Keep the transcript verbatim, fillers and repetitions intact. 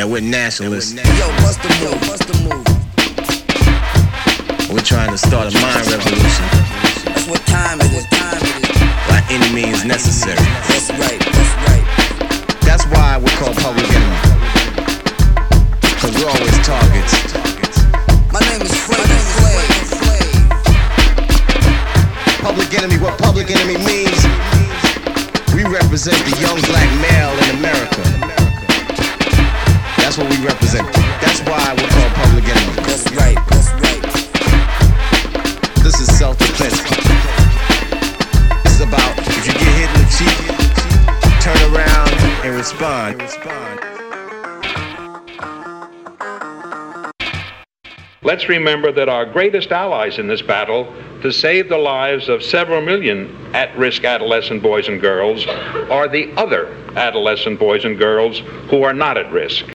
that we're nationalists. Yo, bust the move, bust the move. We're trying to start a mind revolution. That's what time it is, time it is. By any means necessary. That's right, that's right. That's why we're called Public Enemy. Cause we're always targets. My name is Flavor Flav. Public Enemy, what Public Enemy means, we represent the young black male in America. That's what we represent. That's why we're called Public Enemy. That's right, that's right. This is self-defense. This is about if you get hit in the cheek, turn around and respond. Let's remember that our greatest allies in this battle to save the lives of several million at-risk adolescent boys and girls are the other adolescent boys and girls who are not at risk.